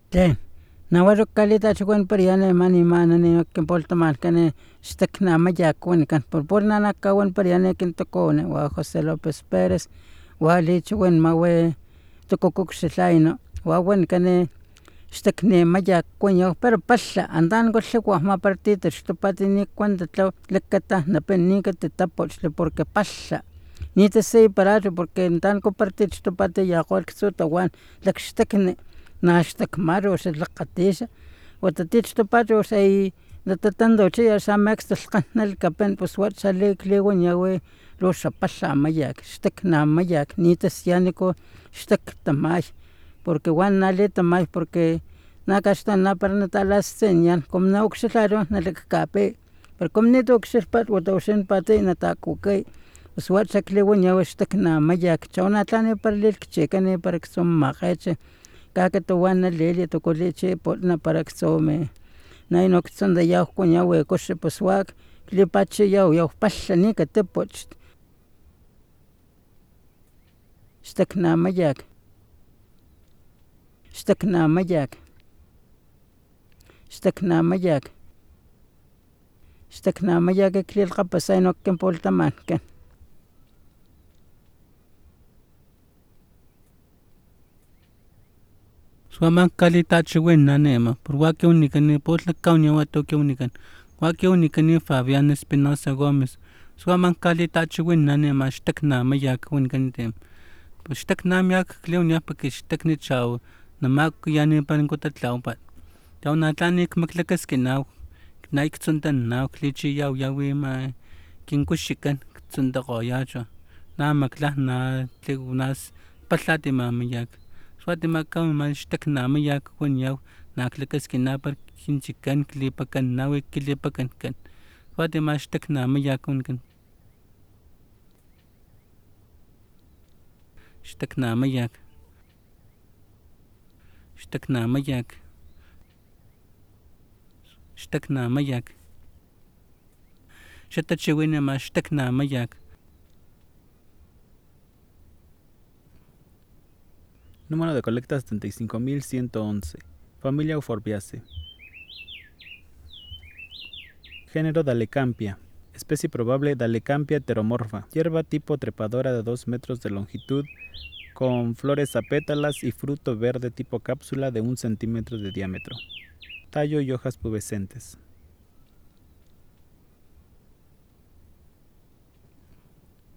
Te nawaro kalita chukuen periane mani manani que polta marcane stekna maya kuen kan por nana kawen periane kin tokone wa José López Pérez wa li chukuen mawe tokokuk silaino wa wen kane stekne maya kuen pero palla andan go sekwa ma partita stopatini cuando tlo lekata na penika te tapoch porque palla ni te sei paracho porque andan compartir stopate ya gol ksuta wan lekstekne nashtak maro se laqatisha watatich topacho sei natatando che sa max tqanal kapen pues wat sale klego nyawe lo sapalla mayak shtek na mayak ni tesianico shtek tamay porque wan nale tamay porque nakashta na parnatalas señal como na oxilaro na lekape pero como ni toxilpat watoshen pate na takukay pues wat saklego nyawe shtek na mayak chona tane parlel chekane para que son maqeche kaka to wana lele to coleche por na para que some na ino que son de ya kuña we coche pues wak le pache ya palla ni que te poch stekna mayak stekna mayak stekna mayak stekna mayak que el capasa no que importa man que Suaman kalita chiwen nanema, por wake unikani potla kaunya wato ke unikan. Wake unikani Fabián Espinosa Gómez. Suaman kalita chiwen nanema shtekna mayak unikan tem. Pues shtekna mayak kleunya porque shtekni chao. Namak yani pan kotatlaupat. Tau natani kmaklakas kenau. Naik tsuntan nau klichi yau yawi ma kinkushikan tsunta goyacho. Na maklah na tlegunas patlati mamayak. Suati makam man shtekna mayak kun yaw naklakas kinapar kinchikan klipakan nawe klipakan kan. Suati ma shtekna mayak kun kan. Shtekna mayak. Shtekna mayak. Shtekna mayak. Shatachiwina ma shtekna mayak. Número de colecta 75.111. Familia Euphorbiaceae. Género Dalecampia. Especie probable Dalecampia heteromorfa. Hierba tipo trepadora de 2 metros de longitud con flores a pétalas y fruto verde tipo cápsula de 1 centímetro de diámetro. Tallo y hojas pubescentes.